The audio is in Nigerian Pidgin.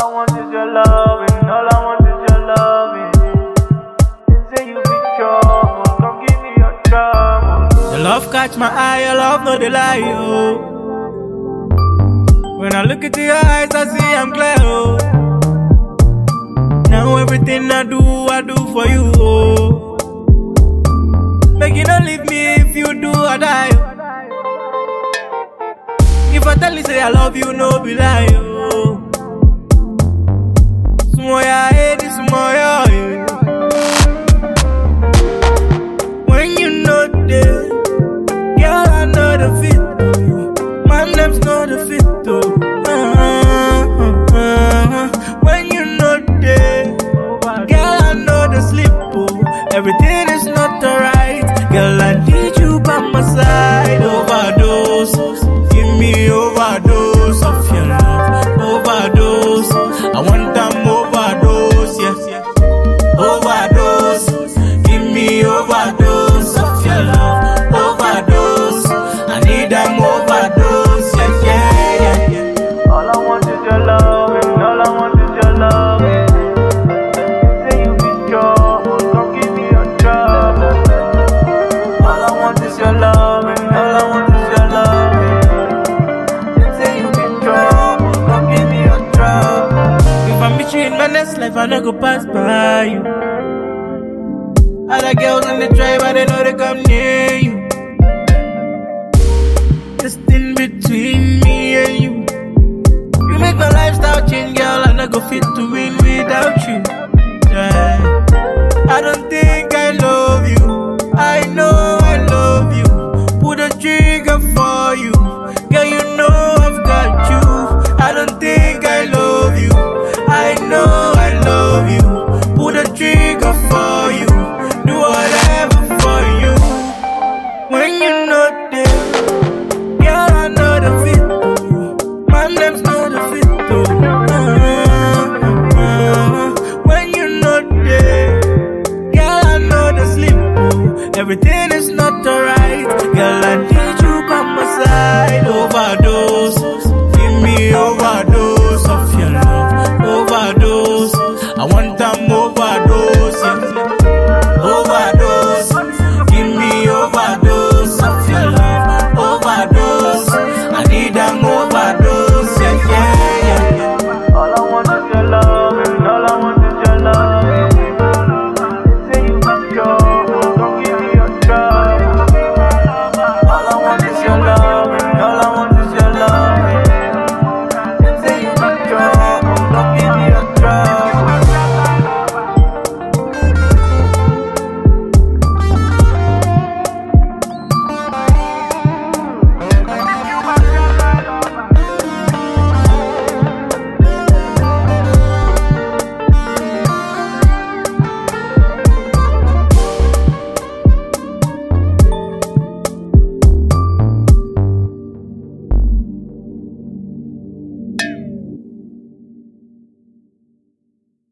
I want is your loving, all I want is your loving. They say you be trouble, come give me your trouble. Your love catch my eye, your love no dey lie, oh. When I look into your eyes, I see I'm clear, oh. Now everything I do for you, oh. Make you not leave me, if you do, I die, oh. If I tell you say I love you, no be lie, oh. Small ya hate this, small ya hate. When you know this, girl, I know the fit, oh. My name's not the fit, oh. When you know this, girl, I know the sleep, oh. Everything is not alright. Girl, I need you by my side. Overdose, give me overdose of your love. Overdose, I want them overdose, yes. Overdose, give me overdose of your love. Overdose, I need them overdose, yeah. All I want is your loving, all I want is your loving. Say you be trouble, come give me your trouble. All I want is your loving, all I want is your loving. Say you be trouble, come give me your trouble. If I meet you in my next life, I no go pass by you. Other girls in the drive, but they know they come near you. This thing between me and you. You make my lifestyle change, girl, I no go fit to win without you. Yeah. I don't think I love you. I know I love you. Put a trigger for you. Girl, you know I've got you. I don't think I love you. I know I love you. Put a trigger for you. Do whatever for you. When you know this, girl, I know the fit, oh. My name's not the fit, oh. When you know this, girl, I know the sleep, oh. Everything